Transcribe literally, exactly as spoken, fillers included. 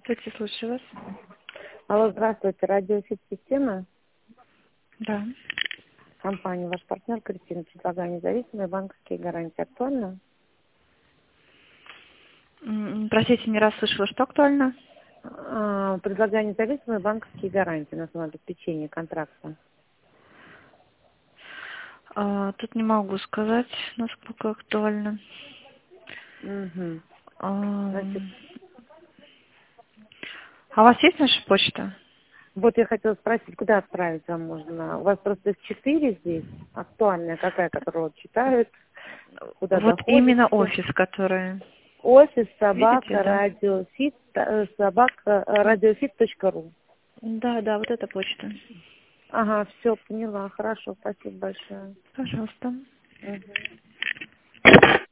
Здравствуйте, слушаю вас. Алло, здравствуйте, радиофит-система, Да. компания «Ваш партнер», Кристина, предлагаю независимые банковские гарантии. Актуально? М, Простите, не расслышала, что актуально? А, предлагаю независимые банковские гарантии на основе обеспечения контракта. А, тут не могу сказать, насколько актуально. Угу. Значит, Ам, А у вас есть наша почта? вот я хотела спросить, куда отправить вам можно? У вас просто их четыре здесь. Актуальная какая, которую вот читают, куда Вот именно доходите. офис, который... Офис Видите, собака да? радиофит э, собака радиофит точка ру. Да, да, вот эта почта. Ага, все, поняла. Хорошо, спасибо большое. Пожалуйста. Мгм.